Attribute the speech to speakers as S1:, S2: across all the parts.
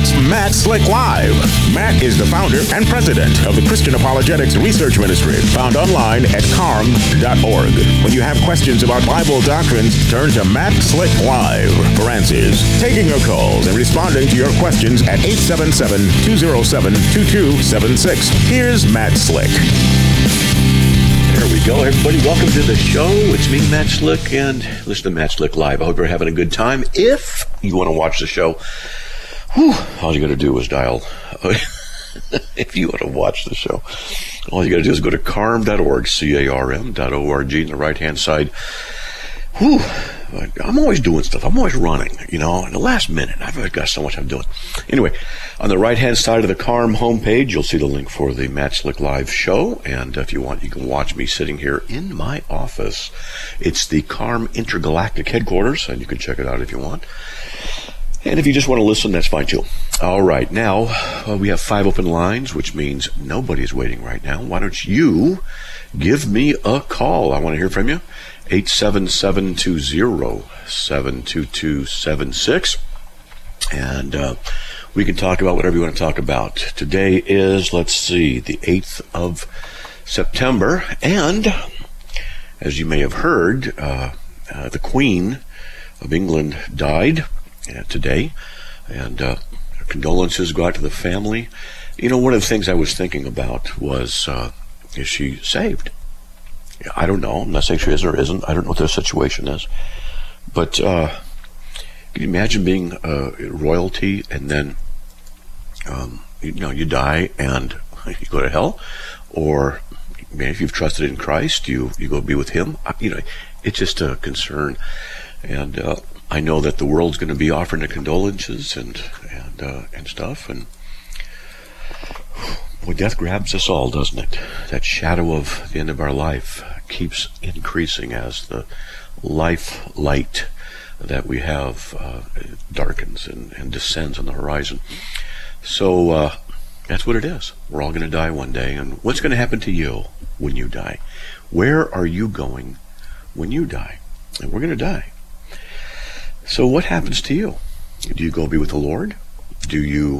S1: It's Matt Slick Live. Matt is the founder and president of the Christian Apologetics Research Ministry, found online at carm.org. When you have questions about Bible doctrines, turn to Matt Slick Live for answers. Taking your calls and responding to your questions at 877-207-2276. Here's Matt Slick.
S2: There we go, everybody. Welcome to the show. It's me, Matt Slick, and listen to Matt Slick Live. I hope you're having a good time. If you want to watch the show, all you got to do is dial. If you want to watch the show, all you got to do is go to carm.org, carm.org, in the right-hand side. I'm always doing stuff. I'm always running, in the last minute. I've got so much I'm doing. Anyway, on the right-hand side of the Carm homepage, you'll see the link for the Matt Slick Live show. And if you want, you can watch me sitting here in my office. It's the Carm Intergalactic headquarters, and you can check it out if you want. And if you just want to listen, that's fine too. All right, now we have 5 open lines, which means nobody's waiting right now. Why don't you give me a call? I want to hear from you. 877-207-2276. And we can talk about whatever you want to talk about. Today is, the 8th of September. And as you may have heard, the Queen of England died today. And condolences go out to the family. One of the things I was thinking about was, is she saved? I don't know. I'm not saying she is or isn't. I don't know what their situation is. But can you imagine being royalty and then, you die and you go to hell? Or if you've trusted in Christ, you go be with Him. It's just a concern. And I know that the world's going to be offering the condolences and stuff. And boy, death grabs us all, doesn't it? That shadow of the end of our life keeps increasing as the life light that we have darkens and descends on the horizon. So that's what it is. We're all going to die one day. And what's going to happen to you when you die? Where are you going when you die? And we're going to die. So what happens to you? Do you go be with the Lord? Do you...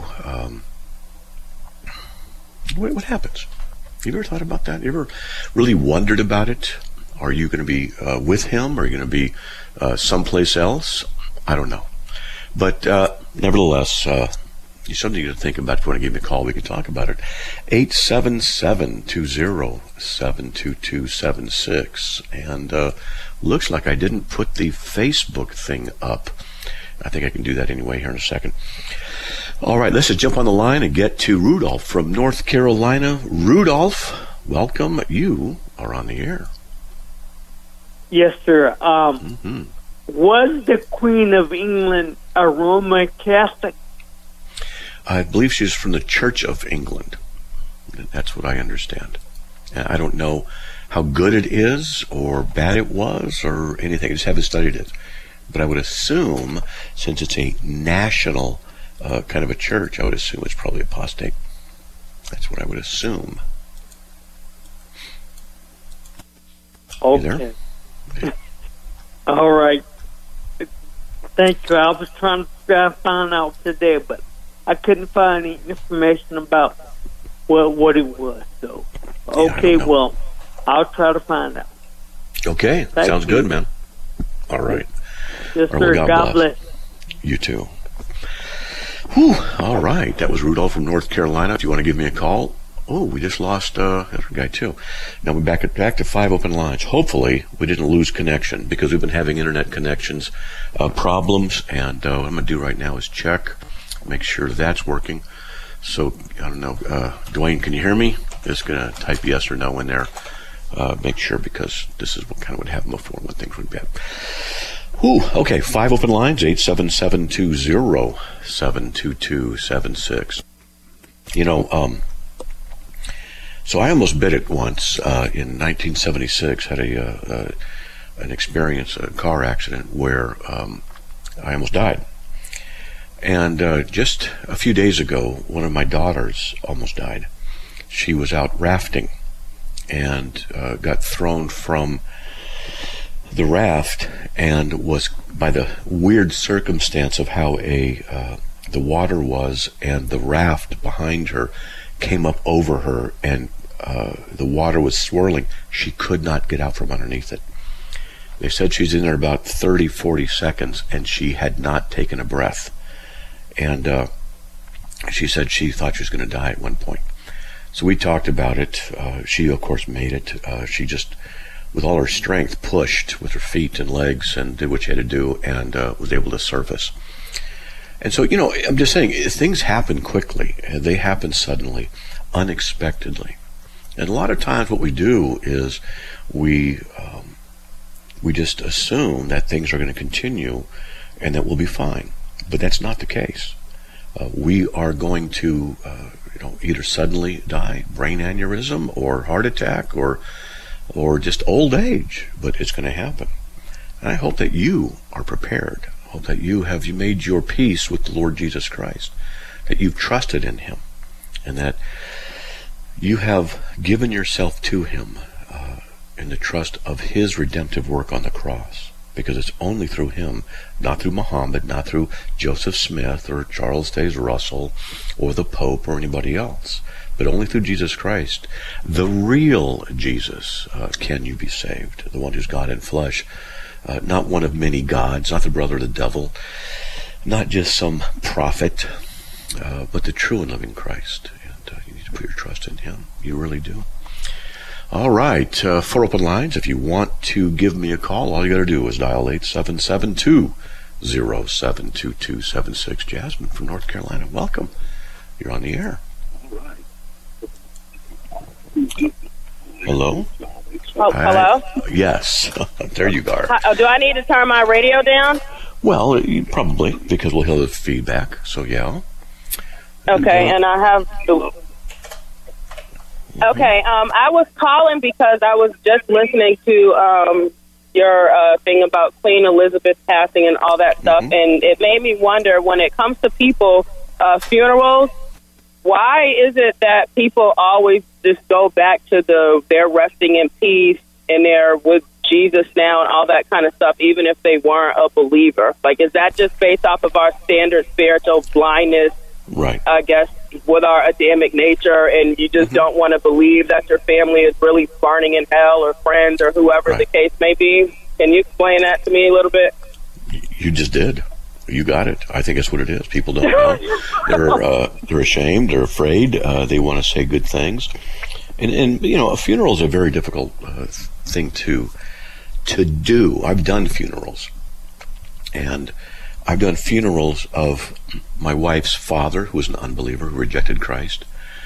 S2: What happens? You ever thought about that? You ever really wondered about it? Are you going to be with Him? Are you going to be someplace else? I don't know. But nevertheless, it's something to think about. If you want to give me a call, we can talk about it. 877-207-2276. And looks like I didn't put the Facebook thing up. I think I can do that anyway here in a second. All right, let's just jump on the line and get to Rudolph from North Carolina. Rudolph, welcome. You are on the air.
S3: Yes, sir. Was the Queen of England a Roman Catholic?
S2: I believe she's from the Church of England. That's what I understand. I don't know how good it is or bad it was or anything. I just haven't studied it. But I would assume, since it's a national kind of a church, I would assume it's probably apostate. That's what I would assume.
S3: Okay. All right. Thank you. I was trying to find out today, but I couldn't find any information about what it was. So, okay, well, I'll try to find out.
S2: Okay, sounds good, man. All right.
S3: Yes, sir. God bless.
S2: You too. Whew. All right. That was Rudolph from North Carolina. If you want to give me a call. Oh, we just lost a guy too. Now we're back to 5 open lines. Hopefully we didn't lose connection because we've been having internet connections problems. And what I'm going to do right now is check, make sure that's working. So, I don't know. Dwayne, can you hear me? Just going to type yes or no in there. Make sure, because this is what kind of would happen before when things went bad. Okay, 5 open lines, 877-207-2276. So I almost bit it once in 1976. Had an experience, a car accident where I almost died. And just a few days ago, one of my daughters almost died. She was out rafting and got thrown from the raft and was, by the weird circumstance of how a the water was, and the raft behind her came up over her, and the water was swirling. She could not get out from underneath it. They said she's in there about 30, 40 seconds, and she had not taken a breath. And she said she thought she was going to die at one point. So we talked about it. She, of course, made it. She just, with all her strength, pushed with her feet and legs and did what she had to do, and was able to surface. And so, I'm just saying, things happen quickly. They happen suddenly, unexpectedly. And a lot of times what we do is we just assume that things are going to continue and that we'll be fine. But that's not the case. We are going to either suddenly die, brain aneurysm, or heart attack, or just old age. But it's going to happen. And I hope that you are prepared. I hope that you made your peace with the Lord Jesus Christ, that you've trusted in Him, and that you have given yourself to Him in the trust of His redemptive work on the cross, because it's only through Him, not through Muhammad, not through Joseph Smith or Charles Taze Russell or the Pope or anybody else, but only through Jesus Christ, the real Jesus, can you be saved, the one who's God in flesh, not one of many gods, not the brother of the devil, not just some prophet, but the true and living Christ. And you need to put your trust in Him. You really do. All right, 4 open lines. If you want to give me a call, all you got to do is dial 877-207-2276. Jasmine from North Carolina, welcome. You're on the air. Hello?
S4: Oh, hello?
S2: Yes, there you are.
S4: Do I need to turn my radio down?
S2: Well, probably, because we'll hear the feedback, so yeah.
S4: Okay, and I have... Okay, I was calling because I was just listening to your thing about Queen Elizabeth passing and all that stuff, and it made me wonder, when it comes to people, funerals, why is it that people always just go back to their resting in peace and they're with Jesus now and all that kind of stuff, even if they weren't a believer? Like, is that just based off of our standard spiritual blindness,
S2: right?
S4: I guess, with our Adamic nature, and you just don't want to believe that your family is really burning in hell, or friends, or whoever the case may be? Can you explain that to me a little bit?
S2: You just did. You got it. I think that's what it is. People don't know. They're ashamed. They're afraid. They want to say good things. And a funeral is a very difficult thing to do. I've done funerals. And I've done funerals of my wife's father, who was an unbeliever, who rejected Christ.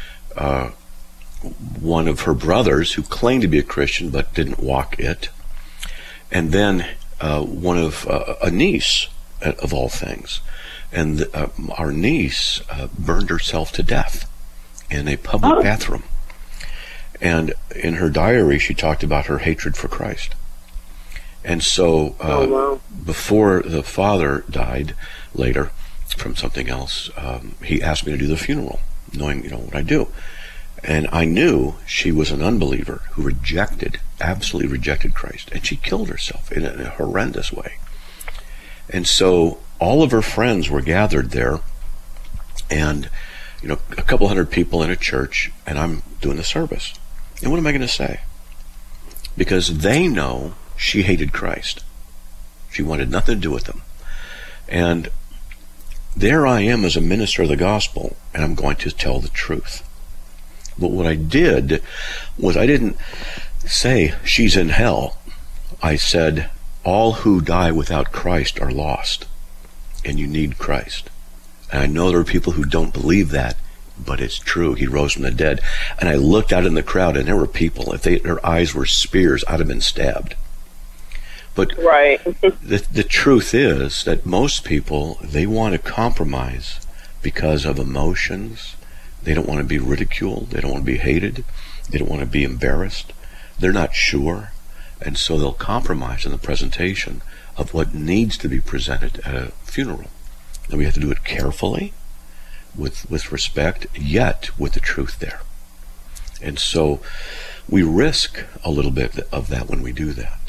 S2: One of her brothers, who claimed to be a Christian but didn't walk it. And then one of a niece, of all things. And our niece burned herself to death in a public bathroom. And in her diary, she talked about her hatred for Christ. And so before the father died later from something else, he asked me to do the funeral, knowing what I do. And I knew she was an unbeliever who absolutely rejected Christ. And she killed herself in a horrendous way. And so all of her friends were gathered there, and a couple hundred people in a church, and I'm doing the service. And what am I going to say? Because they know she hated Christ. She wanted nothing to do with him. And there I am as a minister of the gospel, and I'm going to tell the truth. But what I did was, I didn't say she's in hell. I said, all who die without Christ are lost, and you need Christ. And I know there are people who don't believe that, but it's true. He rose from the dead. And I looked out in the crowd, and there were people, if their eyes were spears, I'd have been stabbed. But the truth is that most people, they want to compromise because of emotions. They don't want to be ridiculed. They don't want to be hated. They don't want to be embarrassed. They're not sure. And so they'll compromise in the presentation of what needs to be presented at a funeral. And we have to do it carefully, with respect, yet with the truth there. And so we risk a little bit of that when we do that.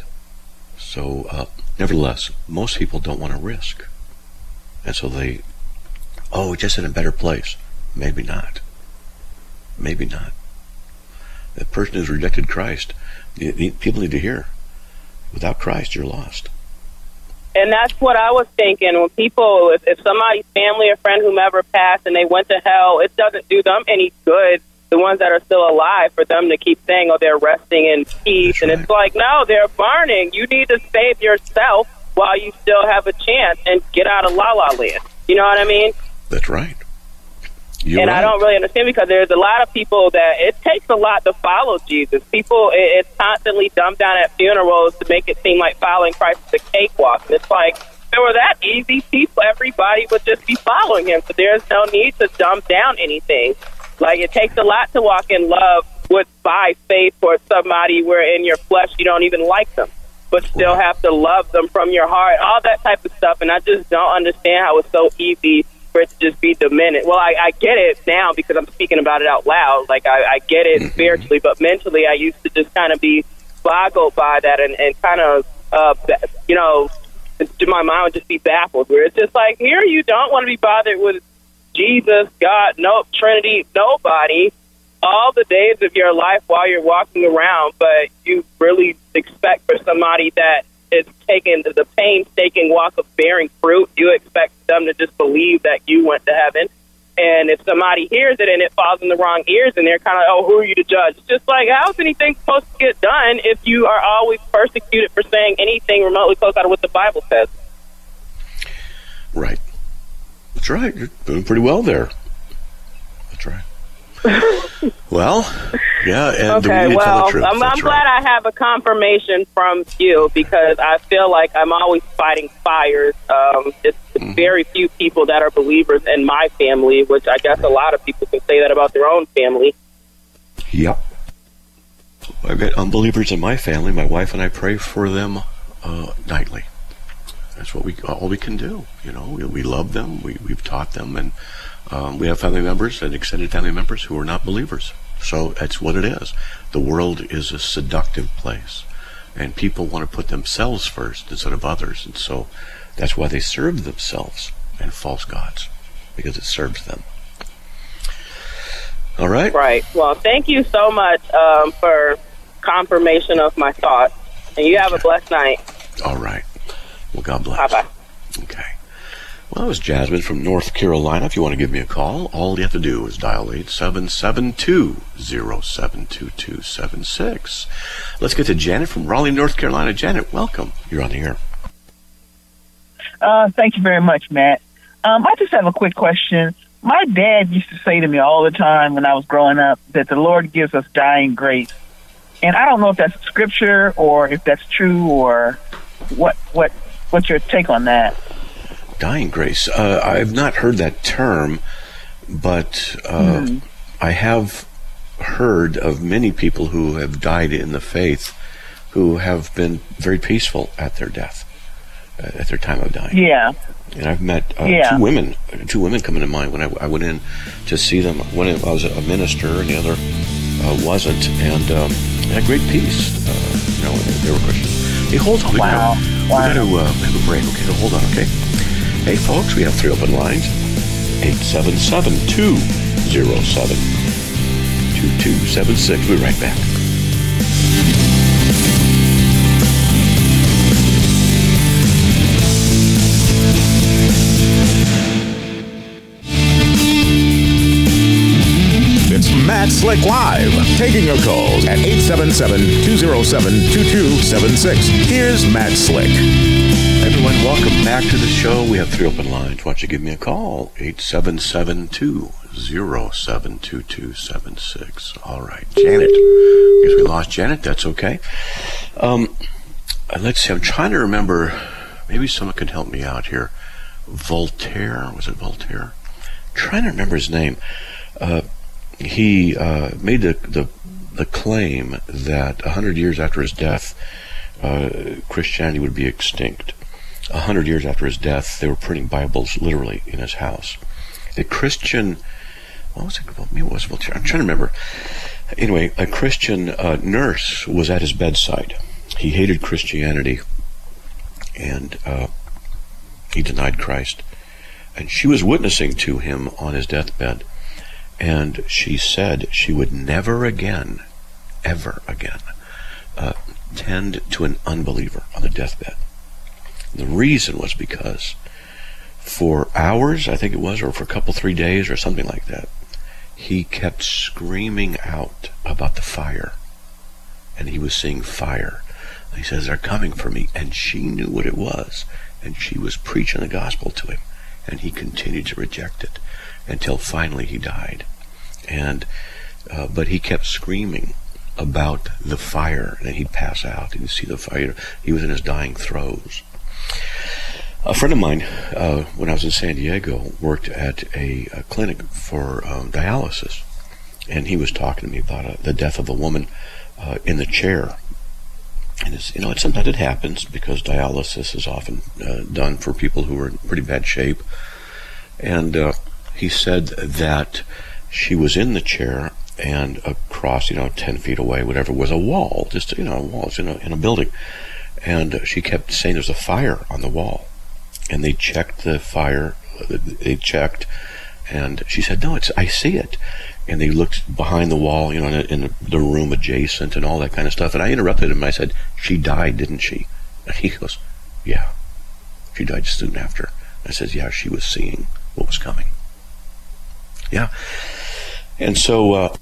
S2: So nevertheless, most people don't want to risk. And so they Oh, just in a better place. Maybe not. Maybe not. The person who's rejected Christ, people need to hear, without Christ, you're lost.
S4: And that's what I was thinking. When people, if somebody's family or friend, whomever passed, and they went to hell, it doesn't do them any good, the ones that are still alive, for them to keep saying, oh, they're resting in peace.
S2: That's right.
S4: And it's like, no, they're burning. You need to save yourself while you still have a chance and get out of La La Land. You know what I mean?
S2: That's right.
S4: I don't really understand, because there's a lot of people that it takes a lot to follow Jesus. People, it's constantly dumbed down at funerals to make it seem like following Christ is a cakewalk. And it's like, if it were that easy, everybody would just be following him. So there's no need to dumb down anything. Like, it takes a lot to walk in love by faith towards somebody where in your flesh you don't even like them, but still have to love them from your heart, all that type of stuff. And I just don't understand how it's so easy for it to just be diminished. Well, I get it now because I'm speaking about it out loud. Like, I get it spiritually, but mentally I used to just kind of be boggled by that and kind of, my mind would just be baffled, where it's just like, here you don't want to be bothered with Jesus, God, Trinity, nobody, all the days of your life while you're walking around, but you really expect for somebody that is taking the painstaking walk of bearing fruit, you expect them to just believe that you went to heaven. And if somebody hears it and it falls in the wrong ears, and they're kind of, oh, who are you to judge? It's just like, how's anything supposed to get done if you are always persecuted for saying anything remotely close out of what the Bible says?
S2: Right. That's right. You're doing pretty well there. That's right. Well, yeah. And
S4: okay, well, I'm glad I have a confirmation from you, because I feel like I'm always fighting fires. It's very few people that are believers in my family, which I guess a lot of people can say that about their own family.
S2: Yep. I've got unbelievers in my family. My wife and I pray for them nightly. That's what all we can do. You know, we love them. We've taught them, and we have family members and extended family members who are not believers. So that's what it is. The world is a seductive place, and people want to put themselves first instead of others, and so that's why they serve themselves and false gods, because it serves them. All right? Right.
S4: Well, thank you so much for confirmation of my thoughts, and you have a blessed night.
S2: All right. Well, God bless.
S4: Bye-bye.
S2: Okay. Well, that was Jasmine from North Carolina. If you want to give me a call, all you have to do is dial 877-207-2276. Let's get to Janet from Raleigh, North Carolina. Janet, welcome. You're on the air.
S5: Thank you very much, Matt. I just have a quick question. My dad used to say to me all the time when I was growing up that the Lord gives us dying grace. And I don't know if that's scripture or if that's true, or what's your take on that?
S2: Dying grace. I've not heard that term, but I have heard of many people who have died in the faith who have been very peaceful at their death, at their time of dying.
S5: Yeah.
S2: And I've met two women come into mind when I went in to see them. One I was a minister, and the other wasn't, and had great peace. They were Christians. Hey, hold on.
S5: Wow.
S2: We got to have a break. Okay, so hold on, okay? Hey, folks, we have 3 open lines. 877-207-2276. We'll be right back.
S1: It's Matt Slick Live, taking your calls at 877-207-2276. Here's Matt Slick.
S2: Everyone, welcome back to the show. We have 3 open lines. Why don't you give me a call? 877-207-2276. All right, Janet. I guess we lost Janet. That's okay. Let's see. I'm trying to remember. Maybe someone could help me out here. Voltaire. Was it Voltaire? I'm trying to remember his name. He made the claim that 100 years after his death, Christianity would be extinct. 100 years after his death, they were printing Bibles literally in his house. A Christian, what was it? Maybe it was Voltaire. I'm trying to remember. Anyway, a Christian nurse was at his bedside. He hated Christianity, and he denied Christ. And she was witnessing to him on his deathbed. And she said she would never again, ever again, tend to an unbeliever on the deathbed. The reason was because for hours, I think it was, or for a couple, 3 days or something like that, he kept screaming out about the fire. And he was seeing fire. And he says, they're coming for me. And she knew what it was. And she was preaching the gospel to him. And he continued to reject it until finally he died. And but he kept screaming about the fire. And he'd pass out. He'd see the fire. He was in his dying throes. A friend of mine, when I was in San Diego, worked at a clinic for dialysis. And he was talking to me about the death of a woman in the chair. And sometimes it happens because dialysis is often done for people who are in pretty bad shape. And he said that she was in the chair, and across, 10 feet away, whatever, was a wall, just, a wall. It's in a building. And she kept saying there's a fire on the wall. And they checked the fire, and she said, no, I see it. And they looked behind the wall, in the room adjacent and all that kind of stuff. And I interrupted him and I said, she died, didn't she? And he goes, yeah, she died soon after. I said, yeah, she was seeing what was coming. Yeah. And so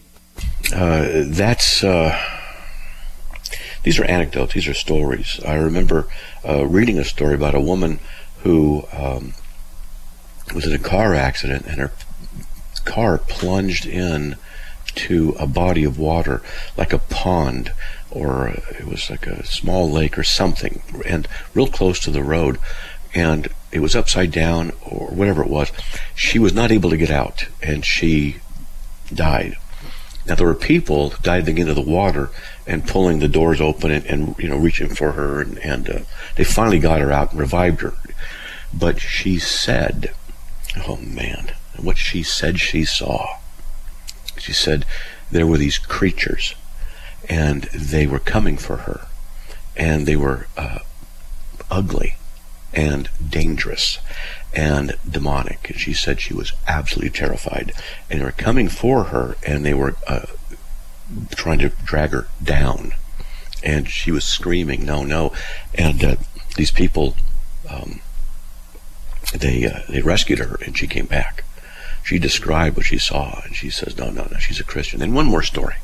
S2: these are anecdotes, these are stories. I remember reading a story about a woman who was in a car accident, and her car plunged in to a body of water, like a pond, or it was like a small lake or something, and real close to the road, and it was upside down or whatever it was. She was not able to get out, and she died. Now there were people diving into the water and pulling the doors open and reaching for her, and they finally got her out and revived her. But she said, oh man, what she said she saw. She said there were these creatures, and they were coming for her, and they were ugly and dangerous and demonic. And she said she was absolutely terrified, and they were coming for her, and they were trying to drag her down, and she was screaming, no. And these people, they rescued her, and she came back. She described what she saw, and she says, no, she's a Christian. And one more story.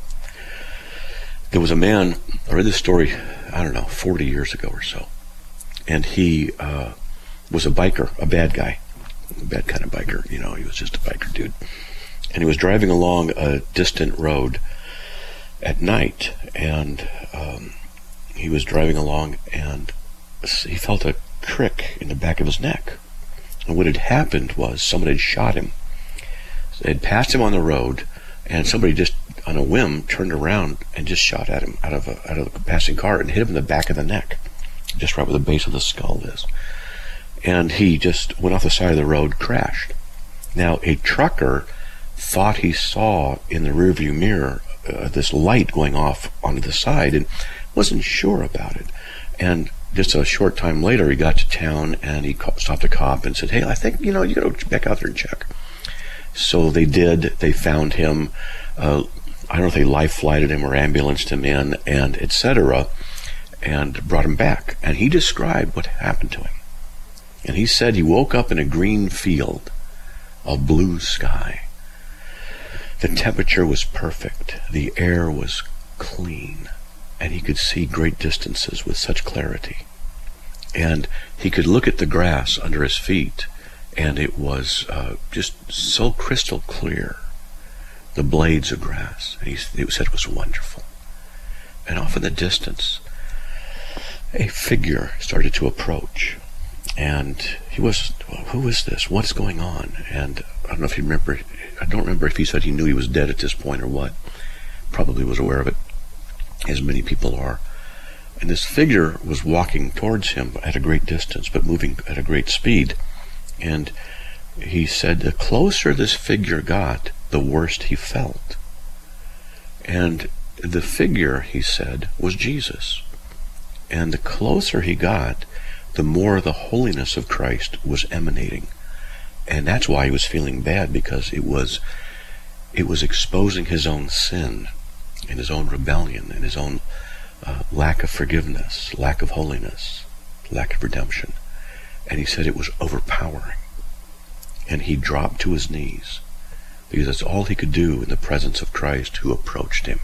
S2: There was a man, I read this story, 40 years ago or so, and he was a biker, a bad guy, a bad kind of biker, he was just a biker dude. And he was driving along a distant road at night, and he was driving along, and he felt a crick in the back of his neck. And what had happened was someone had shot him. They had passed him on the road, and somebody just on a whim turned around and just shot at him out of a passing car and hit him in the back of the neck, just right where the base of the skull is. And he just went off the side of the road, crashed. Now a trucker thought he saw in the rearview mirror this light going off onto the side, and wasn't sure about it. And just a short time later, he got to town, and he stopped a cop and said, hey, I think, you got to back out there and check. So they did. They found him. I don't know if they life flighted him or ambulanced him in, and etc., and brought him back. And he described what happened to him. And he said he woke up in a green field, a blue sky. The temperature was perfect. The air was clean, and he could see great distances with such clarity. And he could look at the grass under his feet, and it was just so crystal clear, the blades of grass. He said it was wonderful. And off in the distance, a figure started to approach. And he was, who is this? What's going on? And I don't know if you remember, I don't remember if he said he knew he was dead at this point or what. Probably was aware of it, as many people are. And this figure was walking towards him at a great distance, but moving at a great speed. And he said the closer this figure got, the worse he felt. And the figure, he said, was Jesus. And the closer he got, the more the holiness of Christ was emanating. And that's why he was feeling bad, because it was exposing his own sin and his own rebellion and his own lack of forgiveness, lack of holiness, lack of redemption. And he said it was overpowering. And he dropped to his knees, because that's all he could do in the presence of Christ, who approached him.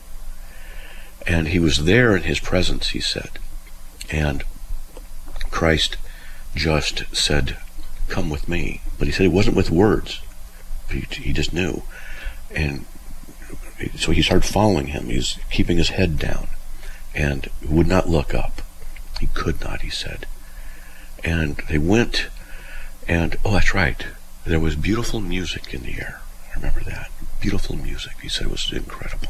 S2: And he was there in his presence, he said. And Christ just said, "Come with me." But he said it wasn't with words. He just knew. And so he started following him. He was keeping his head down and would not look up. He could not, he said. And they went, and, oh, that's right, there was beautiful music in the air. I remember that. Beautiful music. He said it was incredible.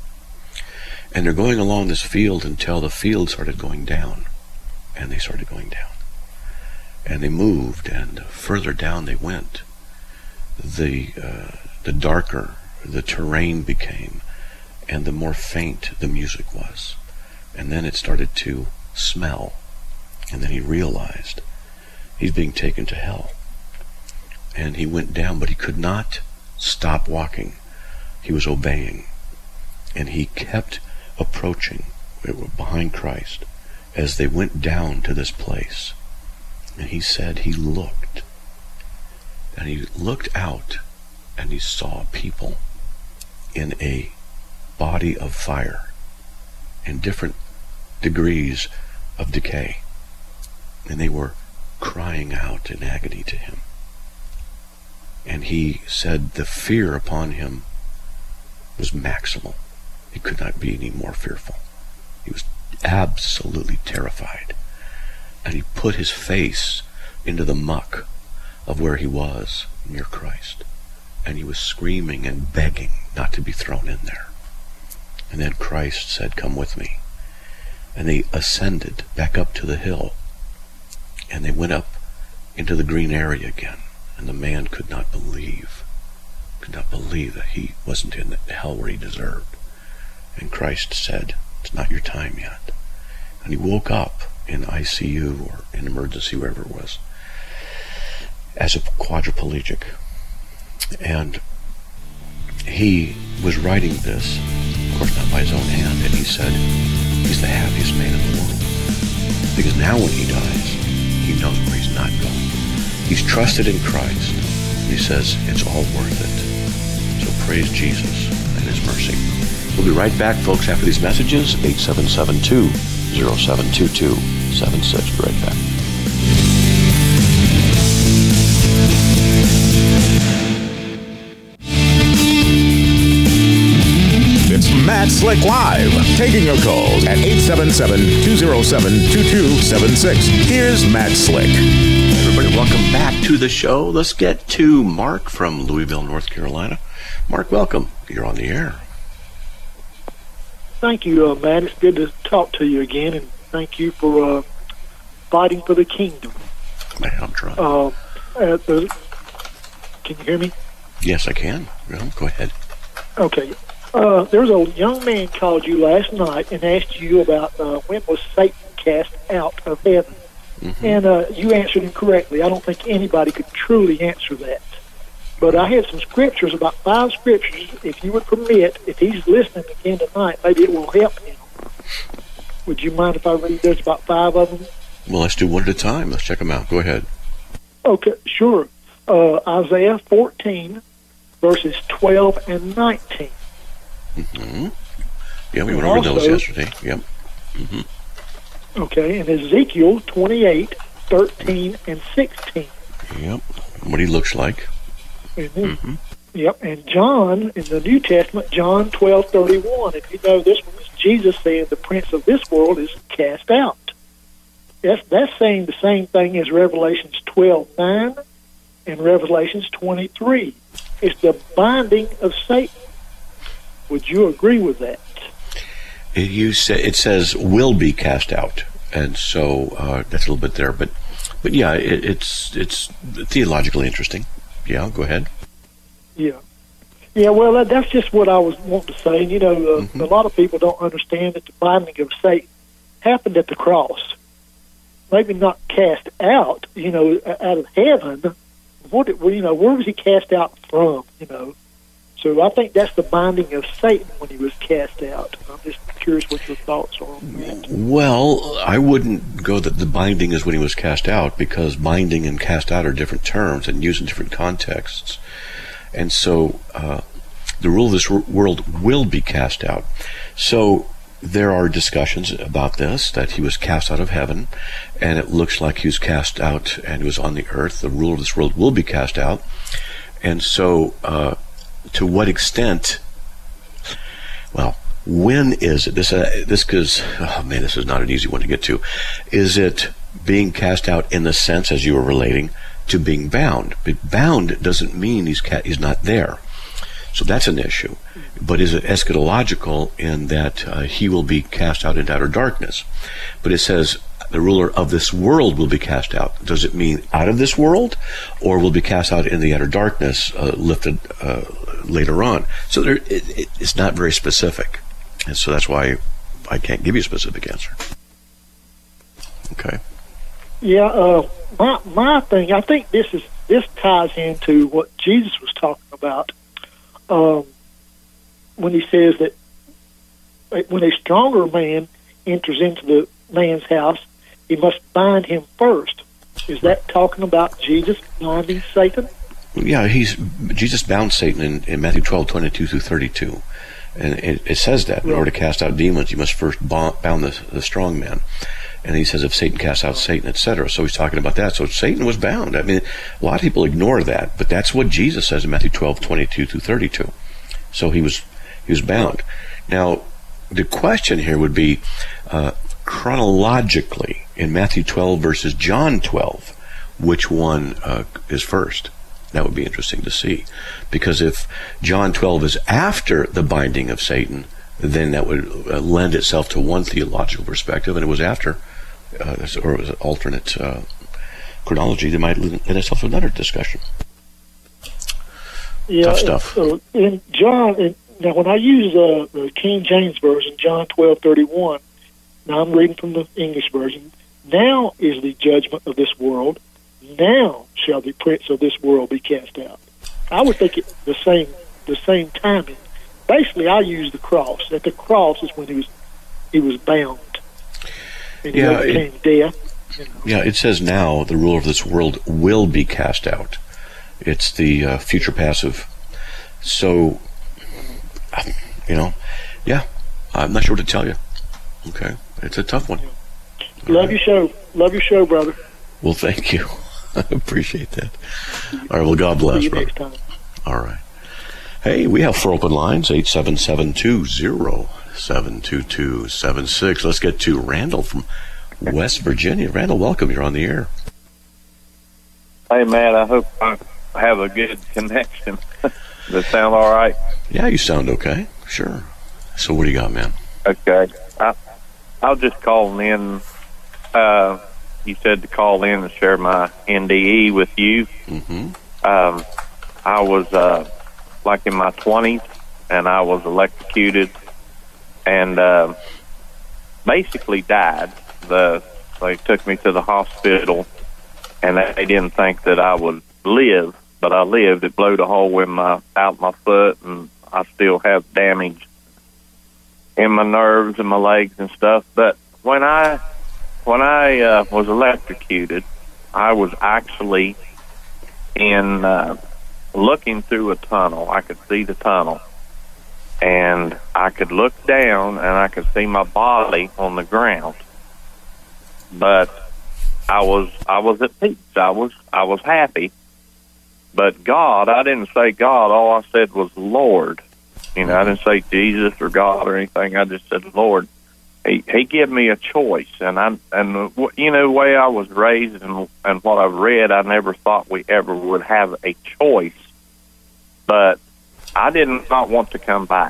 S2: And they're going along this field until the field started going down. And they started going down. And they moved, and further down they went. The darker the terrain became, and the more faint the music was. And then it started to smell. And then he realized he's being taken to hell. And he went down, but he could not stop walking. He was obeying. And he kept approaching behind Christ as they went down to this place. And he said he looked. And he looked out, and he saw people in a body of fire in different degrees of decay. And they were crying out in agony to him. And he said the fear upon him was maximal. He could not be any more fearful. He was absolutely terrified. And he put his face into the muck of where he was near Christ. And he was screaming and begging not to be thrown in there. And then Christ said, "Come with me." And they ascended back up to the hill. And they went up into the green area again. And the man could not believe that he wasn't in the hell where he deserved. And Christ said, "It's not your time yet." And he woke up in ICU or in emergency, wherever it was, as a quadriplegic. And he was writing this, of course not by his own hand, and he said he's the happiest man in the world. Because now when he dies, he knows where he's not going. He's trusted in Christ. And he says it's all worth it. So praise Jesus and his mercy. We'll be right back, folks, after these messages. 877-207-2276. Be right back.
S1: It's Matt Slick Live, taking your calls at 877-207-2276. Here's Matt Slick.
S2: Everybody, welcome back to the show. Let's get to Mark from Louisville, North Carolina. Mark, welcome. You're on the air.
S6: Thank you, Matt. It's good to talk to you again, and thank you for fighting for the kingdom.
S2: Man, I'm trying.
S6: Can you hear me?
S2: Yes, I can. Well, go ahead.
S6: Okay. There was a young man called you last night and asked you about when was Satan cast out of heaven. Mm-hmm. And you answered him correctly. I don't think anybody could truly answer that. But I had some scriptures, about 5 scriptures, if you would permit, if he's listening again tonight, maybe it will help him. Would you mind if I read? There's about 5 of them.
S2: Well, let's do one at a time. Let's check them out. Go ahead.
S6: Okay, sure. Isaiah 14, verses 12 and 19.
S2: Mm-hmm. Yeah, we went over those yesterday. Yep. Mm-hmm.
S6: Okay, and Ezekiel 28, 13 and 16.
S2: Yep. What he looks like.
S6: Mm-hmm. Mm-hmm. Yep, and John, in the New Testament, John 12:31. And you know, this one is Jesus saying the prince of this world is cast out. That's saying the same thing as Revelations 12:9 and Revelations 23. It's the binding of Satan. Would you agree with that?
S2: It says will be cast out, and so that's a little bit there, but yeah, it's theologically interesting. Yeah, go ahead.
S6: Yeah. Well, that's just what I was wanting to say. You know,
S2: mm-hmm.
S6: A lot of people don't understand that the binding of Satan happened at the cross. Maybe not cast out, out of heaven, where was he cast out from? So I think that's the binding of Satan when he was cast out. I'm just curious what your thoughts are on that.
S2: Well, I wouldn't go that the binding is when he was cast out, because binding and cast out are different terms and used in different contexts. And so the rule of this world will be cast out. So there are discussions about this, that he was cast out of heaven, and it looks like he was cast out and he was on the earth. The rule of this world will be cast out. And so to what extent, well, when is it? This because, this is not an easy one to get to. Is it being cast out in the sense, as you were relating, to being bound? But bound doesn't mean he's not there. So that's an issue. But is it eschatological in that he will be cast out into outer darkness? But it says the ruler of this world will be cast out. Does it mean out of this world, or will be cast out in the outer darkness, lifted later on? So it's not very specific. And so that's why I can't give you a specific answer. Okay.
S6: Yeah, my thing, I think this ties into what Jesus was talking about when he says that when a stronger man enters into the man's house, he must bind him first. Is that talking about Jesus binding Satan?
S2: Yeah, Jesus bound Satan in Matthew 12:22-32. And it says that in order to cast out demons, you must first bound the strong man. And he says, if Satan casts out Satan, etc. So he's talking about that. So Satan was bound. I mean, a lot of people ignore that, but that's what Jesus says in Matthew 12:22-32. So he was bound. Now, the question here would be, chronologically, in Matthew 12 versus John 12, which one is first? That would be interesting to see. Because if John 12 is after the binding of Satan, then that would lend itself to one theological perspective, and it was after, or it was an alternate chronology that might lend itself to another discussion.
S6: Yeah,
S2: tough stuff.
S6: In John, now when I use the King James Version, John 12:31, now I'm reading from the English version, now is the judgment of this world, now shall the prince of this world be cast out. I would think it's the same timing. Basically, I use the cross. At the cross is when he was bound, and he overcame death.
S2: Yeah, it says now the ruler of this world will be cast out. It's the future passive. So, I'm not sure what to tell you. Okay, it's a tough one.
S6: Love your show, brother.
S2: Well, thank you. I appreciate that. All right, well, God bless,
S6: See you
S2: brother.
S6: next time.
S2: All right. Hey, we have 4 open lines, 877-207-2276. Let's get to Randall from West Virginia. Randall, welcome. You're on the air.
S7: Hey, Matt, I hope I have a good connection. Does that sound all right?
S2: Yeah, you sound okay. Sure. So what do you got, man?
S7: Okay. I was just calling in. You said to call in and share my NDE with you.
S2: Mm-hmm.
S7: I was like in my 20s, and I was electrocuted and basically died. They took me to the hospital, and they didn't think that I would live, but I lived. It blew a hole in out my foot, and I still have damage in my nerves and my legs and stuff. But when I was electrocuted, I was actually in looking through a tunnel. I could see the tunnel, and I could look down, and I could see my body on the ground. But I was at peace. I was happy. But God, I didn't say God. All I said was Lord. I didn't say Jesus or God or anything. I just said Lord. He gave me a choice, and the way I was raised and what I've read, I never thought we ever would have a choice. But I did not want to come back.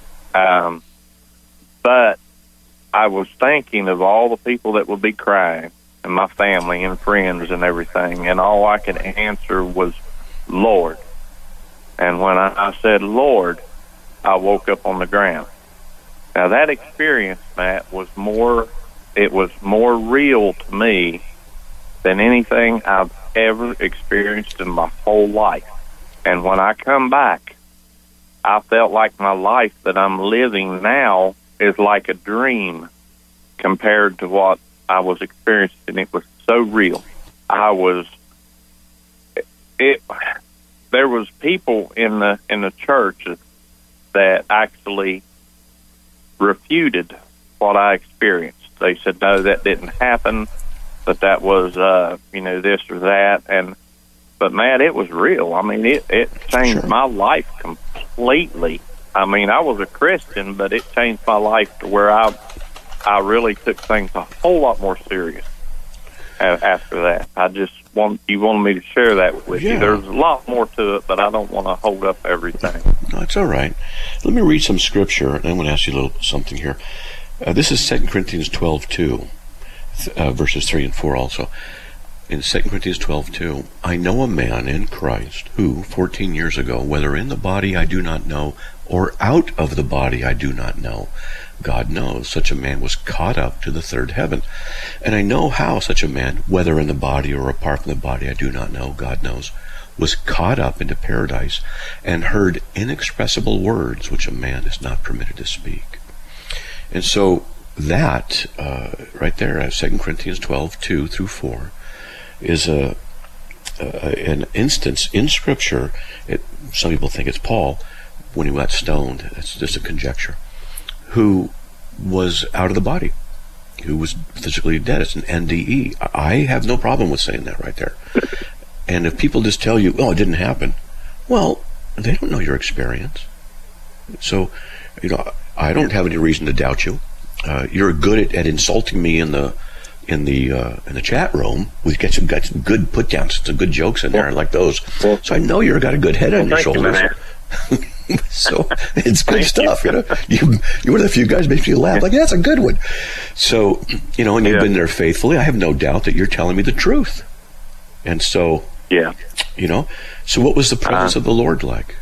S7: But I was thinking of all the people that would be crying, and my family and friends and everything, and all I could answer was Lord. And when I said Lord, I woke up on the ground. Now that experience, Matt, was more real to me than anything I've ever experienced in my whole life. And when I come back, I felt like my life that I'm living now is like a dream compared to what I was experiencing. It was so real. There was people in the church that actually refuted what I experienced. They said, no, that didn't happen, that was, this or that. But Matt, it was real. I mean, it changed my life completely. I mean, I was a Christian, but it changed my life to where I really took things a whole lot more serious after that. You wanted me to share that with you. There's a lot more to it, but I don't want to hold up everything.
S2: No, it's all right. Let me read some scripture, and I'm going to ask you a little something here. This is 2 Corinthians 12:2, verses 3 and 4 also. In 2 Corinthians 12:2, I know a man in Christ who, 14 years ago, whether in the body I do not know, or out of the body I do not know, God knows, such a man was caught up to the third heaven. And I know how such a man, whether in the body or apart from the body I do not know, God knows, was caught up into paradise and heard inexpressible words which a man is not permitted to speak. And so that, right there, 2 Corinthians 12:2 through 4, is an instance in Scripture. Some people think it's Paul when he got stoned. That's just a conjecture. Who was out of the body, who was physically dead. It's an NDE. I have no problem with saying that right there. And if people just tell you, "Oh, it didn't happen," well, they don't know your experience. So, I don't have any reason to doubt you. You're good at insulting me in the chat room. We've got some good put downs, some good jokes in there, like those. So I know you've got a good head on your shoulders. So it's good stuff. You're one of the few guys makes me laugh. Like, that's a good one. So and you've been there faithfully. I have no doubt that you're telling me the truth. And so so what was the presence of the Lord like?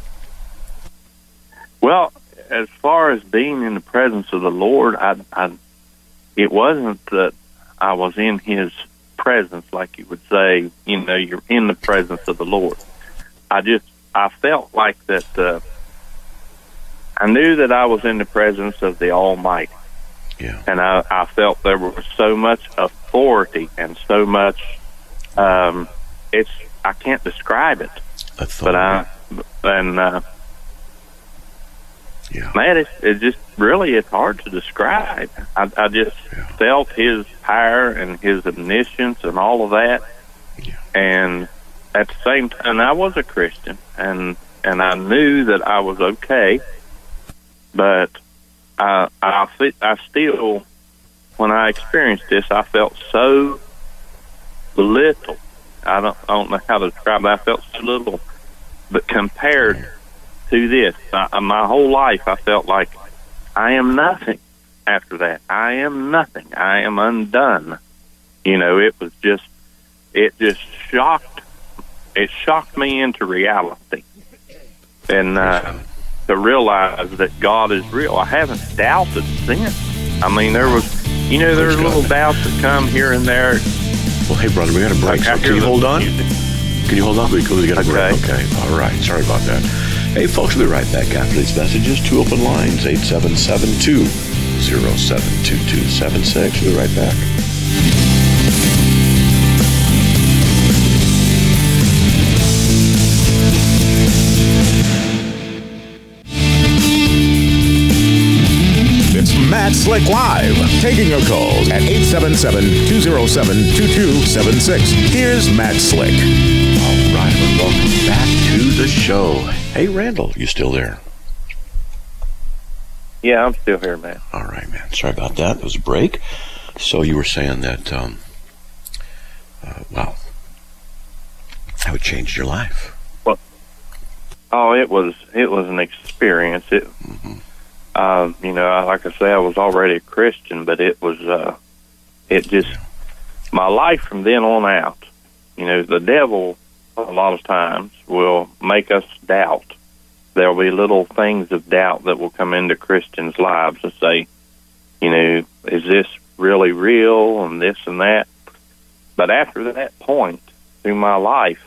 S7: Well, as far as being in the presence of the Lord, it wasn't that I was in His presence, like you would say, you're in the presence of the Lord. I felt like that I knew that I was in the presence of the Almighty.
S2: Yeah.
S7: And I felt there was so much authority and so much, I can't describe it.
S2: Authority.
S7: Man, it's hard to describe. I just felt His power and His omniscience and all of that.
S2: Yeah. And
S7: at the same time, I was a Christian, and I knew that I was okay, but I still, when I experienced this, I felt so little. I don't know how to describe it. I felt so little, but compared to this, my whole life, I felt like I am nothing after that. I am nothing. I am undone. It just shocked me into reality. And to realize that God is real. I haven't doubted since. I mean, there's little doubts that come here and there.
S2: Well, hey, brother, we got a break. So can you hold on? Can you hold on? We got a break. Okay. All right. Sorry about that. Hey, folks, we'll be right back after these messages. 2 open lines, 877-207-2276. We'll be right back.
S1: It's Matt Slick Live, taking your calls at 877-207-2276. Here's Matt Slick.
S2: All right, welcome back to the show. Hey, Randall, you still there?
S7: Yeah, I'm still here, man.
S2: All right, man. Sorry about that. It was a break. So you were saying that, wow, how it changed your life.
S7: Well, it was an experience. Like I say, I was already a Christian, but it was, my life from then on out, the devil a lot of times will make us doubt. There'll be little things of doubt that will come into Christians' lives and say, is this really real and this and that? But after that point, through my life,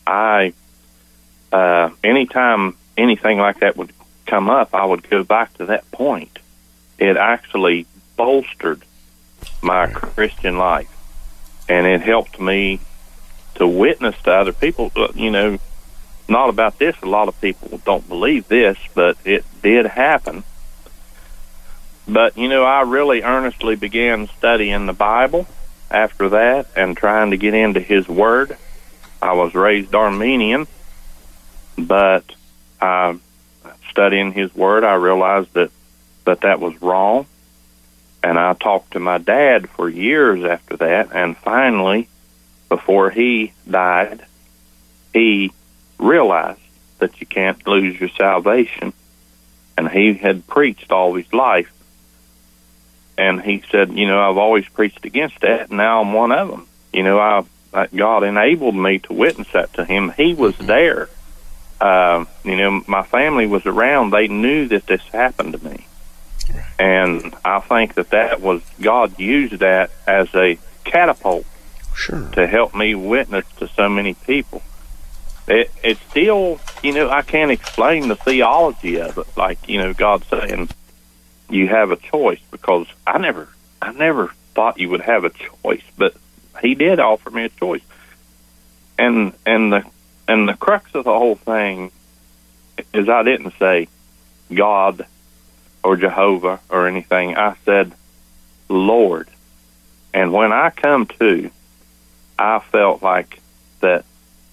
S7: anytime anything like that would come up, I would go back to that point. It actually bolstered my Christian life, and it helped me to witness to other people. Not about this. A lot of people don't believe this, but it did happen. But, I really earnestly began studying the Bible after that and trying to get into His Word. I was raised Armenian, but studying His Word, I realized that was wrong. And I talked to my dad for years after that, and finally, before he died, he realized that you can't lose your salvation. And he had preached all his life. And he said, I've always preached against that, and now I'm one of them. God enabled me to witness that to him. He was there. My family was around. They knew that this happened to me. And I think that was, God used that as a catapult to help me witness to so many people. It's still, I can't explain the theology of it. Like, God saying, you have a choice, because I never thought you would have a choice, but He did offer me a choice. And the crux of the whole thing is, I didn't say God or Jehovah or anything. I said Lord. And when I come to, I felt like that,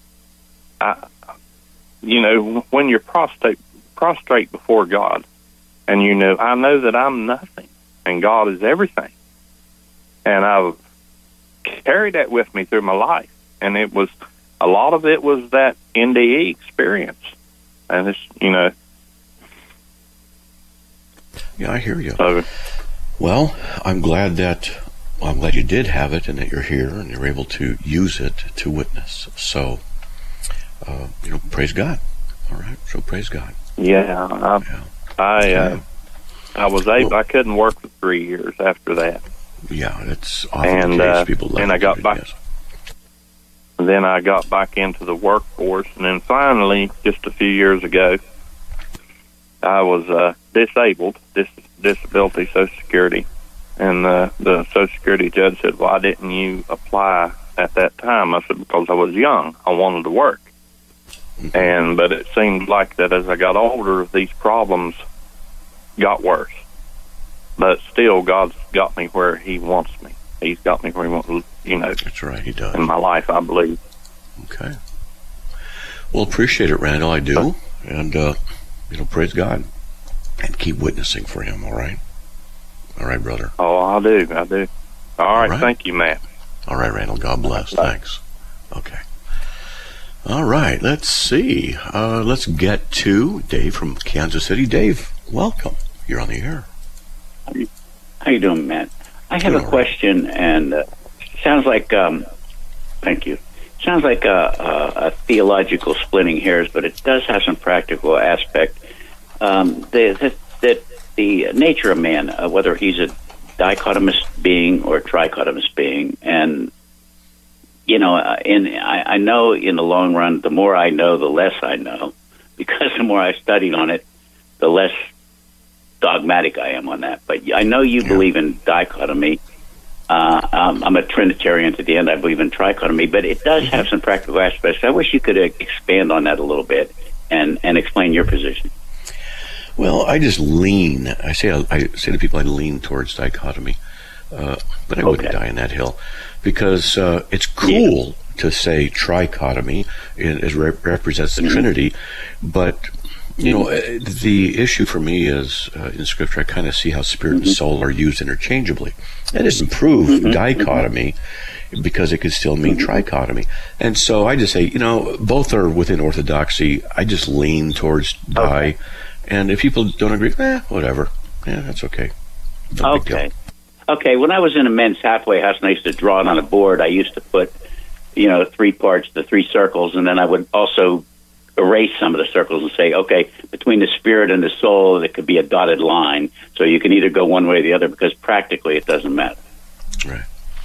S7: when you're prostrate before God, and I know that I'm nothing, and God is everything. And I've carried that with me through my life. And a lot of it was that NDE experience. And it's,
S2: Yeah, I hear you.
S7: So,
S2: well, I'm glad you did have it, and that you're here and you're able to use it to witness. So, praise God. All right. So praise God.
S7: Yeah. I was able. I couldn't work for 3 years after that.
S2: Yeah, that's often the case. People love
S7: and I got back.
S2: Yes.
S7: Then I got back into the workforce, and then finally, just a few years ago, I was disabled, disability, Social Security, and the Social Security judge said, "Why didn't you apply at that time?" I said, "Because I was young. I wanted to work." But it seemed like that as I got older, these problems got worse. But still, God's got me where He wants me. He's got me where He wants,
S2: That's right, He does.
S7: in my life, I believe.
S2: Okay. Well, appreciate it, Randall. I do. And, praise God. And keep witnessing for Him, all right? All right, brother.
S7: Oh, I do. All right. Thank you, Matt.
S2: All right, Randall. God bless. Thanks. Okay. All right. Let's see. Let's get to Dave from Kansas City. Dave, welcome. You're on the air.
S8: How you doing, Matt? I have a question, and sounds like, thank you. Sounds like a theological splitting hairs, but it does have some practical aspect. That the nature of man, whether he's a dichotomous being or a trichotomous being, and I know in the long run, the more I know, the less I know, because the more I studied on it, the less dogmatic I am on that. But I know you believe in dichotomy. I'm a Trinitarian to the end. I believe in trichotomy, but it does have some practical aspects. I wish you could expand on that a little bit and explain your position.
S2: Well, I just lean. I say to people, I lean towards dichotomy, but I wouldn't die on that hill, because it's cool to say trichotomy. It represents the Trinity, but the issue for me is in Scripture, I kind of see how spirit and soul are used interchangeably. That doesn't prove dichotomy, because it could still mean trichotomy. And so I just say, both are within orthodoxy. I just lean towards di. And if people don't agree, whatever. Yeah, that's okay. No big deal.
S8: Okay. When I was in a men's halfway house and I used to draw it on a board, I used to put, 3 parts, the 3 circles, and then I would also erase some of the circles and say, okay, between the spirit and the soul, there could be a dotted line. So you can either go one way or the other, because practically it doesn't matter.
S2: Right.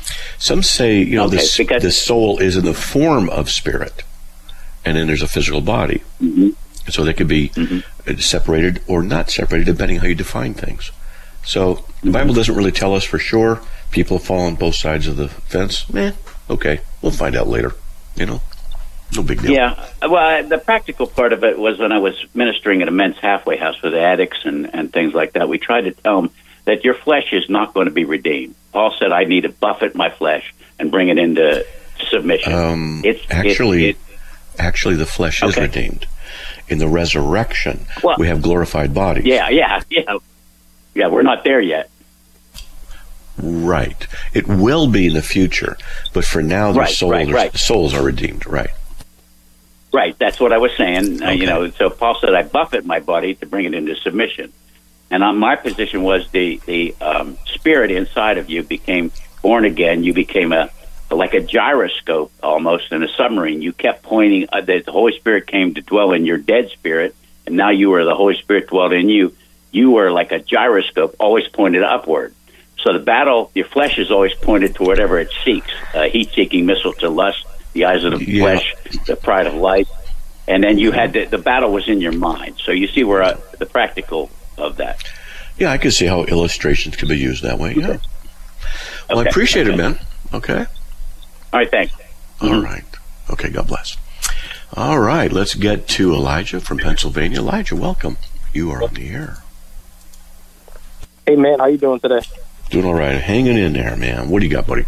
S2: Some say,
S8: Okay,
S2: the soul is in the form of spirit, and then there's a physical body.
S8: Mm-hmm.
S2: So they could be separated or not separated, depending how you define things. So the Bible doesn't really tell us for sure. People fall on both sides of the fence. Okay, we'll find out later. No big deal.
S8: Yeah, well, the practical part of it was when I was ministering at a men's halfway house with addicts and things like that. We tried to tell them that your flesh is not going to be redeemed. Paul said, I need to buffet my flesh and bring it into submission.
S2: Actually, the flesh is redeemed. In the resurrection, we have glorified bodies.
S8: Yeah, we're not there yet.
S2: Right. It will be in the future, but for now, the souls are redeemed, right?
S8: Right, that's what I was saying.
S2: Okay.
S8: So Paul said, I buffet my body to bring it into submission. And my position was the spirit inside of you became born again. You became like a gyroscope almost in a submarine. You kept pointing, that the Holy Spirit came to dwell in your dead spirit, and now you were the Holy Spirit dwelled in you. You were like a gyroscope, always pointed upward. So the battle, your flesh is always pointed to whatever it seeks. Heat-seeking missile to lust, the eyes of the flesh, the pride of life. And then you had the battle was in your mind. So you see where the practical of that.
S2: Yeah, I can see how illustrations can be used that way. Yeah. Well, I appreciate it, man. Okay.
S8: All right, thanks.
S2: All right. Okay, God bless. All right, let's get to Elijah from Pennsylvania. Elijah, welcome. You are on the air.
S9: Hey, man, how you doing today?
S2: Doing all right. Hanging in there, man. What do you got, buddy?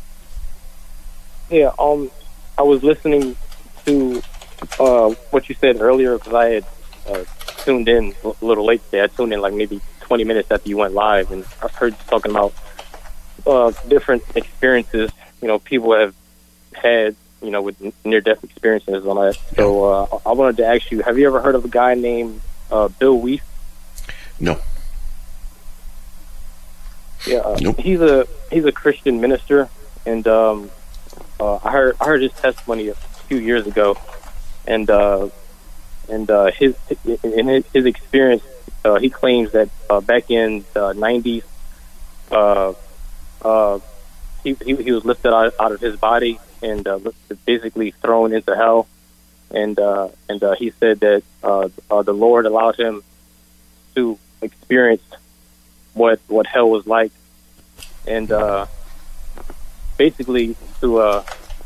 S9: Yeah, I was listening to what you said earlier because I had tuned in a little late today. I tuned in like maybe 20 minutes after you went live, and I heard you talking about different experiences, people have had, with near-death experiences and all that. So I wanted to ask you, have you ever heard of a guy named Bill Weiss?
S2: No.
S9: Yeah,
S2: nope.
S9: He's a Christian minister, and I heard his testimony a few years ago, and his experience, he claims that back in the 90s, he was lifted out of his body and basically thrown into hell, and he said that the Lord allowed him to experience what hell was like, and basically to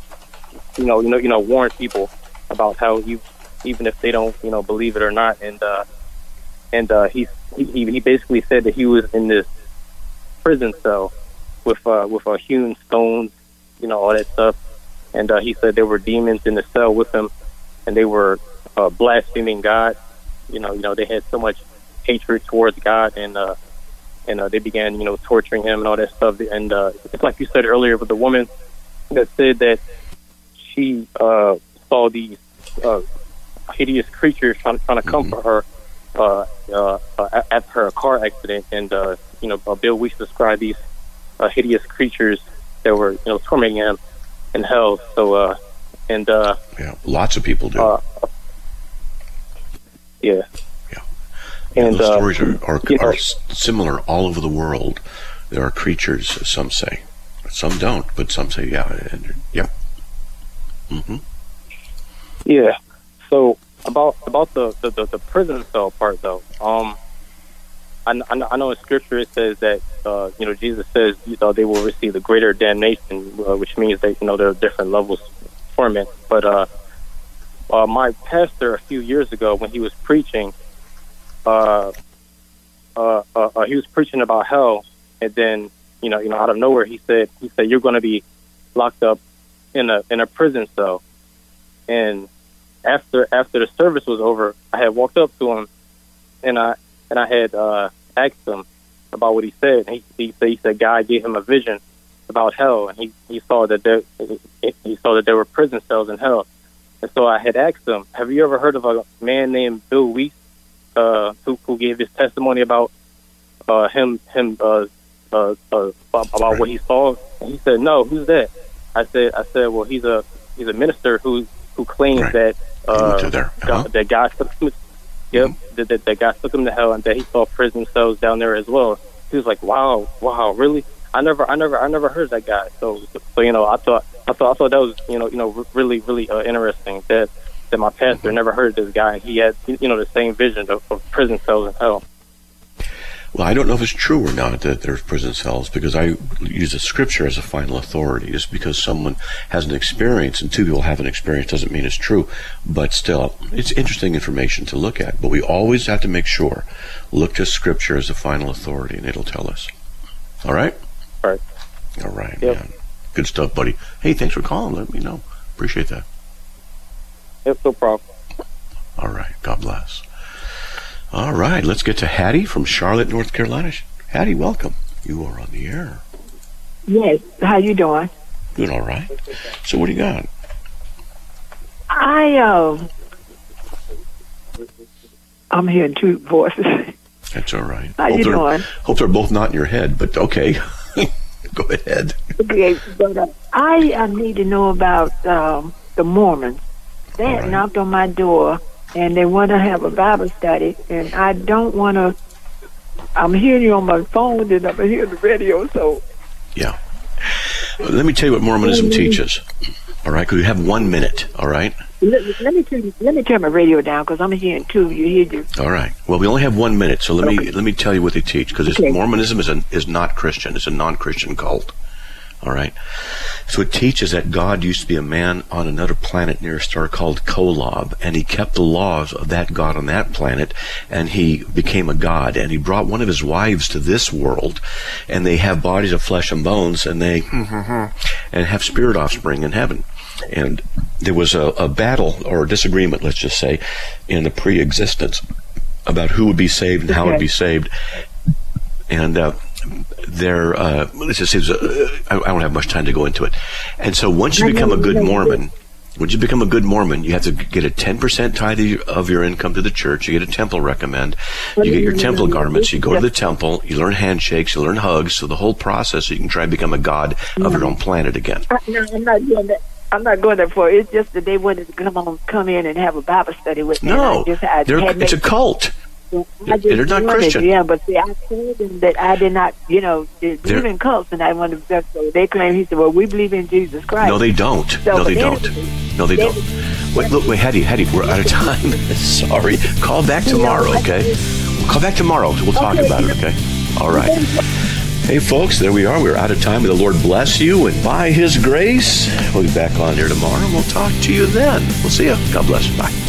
S9: warn people about how even if they don't believe it or not, and he basically said that he was in this prison cell with hewn stones, all that stuff, and he said there were demons in the cell with him, and they were blaspheming God. They had so much hatred towards God, and they began torturing him and all that stuff. And it's like you said earlier with the woman that said that she saw these hideous creatures trying to come for her after her car accident, and Bill Weiss described these hideous creatures that were tormenting him in hell. So
S2: lots of people do.
S9: Yeah.
S2: And those stories are similar all over the world. There are creatures, some say. Some don't, but some say, yeah. Mm-hmm.
S9: Yeah. So about the prison cell part, though, I know in Scripture it says that Jesus says they will receive the greater damnation, which means that there are different levels of torment. But my pastor a few years ago, when he was preaching, he was preaching about hell, and then out of nowhere he said you're going to be locked up in a prison cell. And after the service was over, I had walked up to him, and I had asked him about what he said. And he said God gave him a vision about hell, and he saw that there were prison cells in hell. And so I had asked him, have you ever heard of a man named Bill Weiss who gave his testimony about him about what he saw? And he said, no. Who's that? I said, well, he's a minister who claims that that God took him. Yep, that God took him to hell, and that he saw prison cells down there as well. He was like, wow, really? I never heard that guy. So you know, I thought that was really interesting that my pastor never heard this guy. He had the same vision of prison cells in hell.
S2: Well, I don't know if it's true or not that there's prison cells, because I use the scripture as a final authority. Just because someone has an experience and two people have an experience doesn't mean it's true. But still, it's interesting information to look at. But we always have to make sure, look to scripture as a final authority, and it'll tell us. All right?
S9: All
S2: right,
S9: yep.
S2: Man. Good stuff, buddy. Hey, thanks for calling. Let me know. Appreciate that.
S9: Yep, no problem.
S2: All right. God bless. All right, let's get to Hattie from Charlotte, North Carolina. Hattie, welcome. You are on the air.
S10: Yes, how you doing?
S2: Doing all right. So what do you got?
S10: I'm hearing two voices.
S2: That's all right.
S10: How you doing?
S2: Hope they're both not in your head, but okay. Go ahead.
S10: Okay, but I need to know about the Mormons. They had knocked on my door, and they want to have a Bible study, and I don't want to. I'm hearing you on my phone, and I'm hearing the radio, so.
S2: Yeah. Let me tell you what Mormonism teaches. All right, because we have 1 minute. All right.
S10: Let me turn my radio down, because I'm hearing two. You hear you.
S2: All right. Well, we only have 1 minute, so let me tell you what they teach, because Mormonism is not Christian. It's a non-Christian cult. All right. So it teaches that God used to be a man on another planet near a star called Kolob, and he kept the laws of that God on that planet, and he became a god, and he brought one of his wives to this world, and they have bodies of flesh and bones, and they and have spirit offspring in heaven. And there was a battle or a disagreement, let's just say, in the pre-existence about who would be saved and how would be saved. And let's just say, I don't have much time to go into it. And so once you become a good Mormon, you have to get a 10% tithe of your income to the church. You get a temple recommend. You get your temple garments. You go to the temple. You learn handshakes. You learn hugs. So the whole process, so you can try and become a god of your own planet again.
S10: No, I'm not doing that. I'm not going there for it. It's just that they wanted to come in and have a Bible study with me.
S2: No, it's a cult. They're not Christian.
S10: Yeah, but see, I told them that I did not, believe in cults, and I wanted to. So they claim, he said, "Well, we believe in Jesus Christ."
S2: No, they don't.
S10: So,
S2: no, they don't. Wait, Hattie, we're out of time. Sorry. Call back tomorrow, okay? We'll call back tomorrow. We'll talk about it, okay? All right. Hey, folks, there we are. We're out of time. May the Lord bless you, and by His grace, we'll be back on here tomorrow, and we'll talk to you then. We'll see you. God bless. Bye.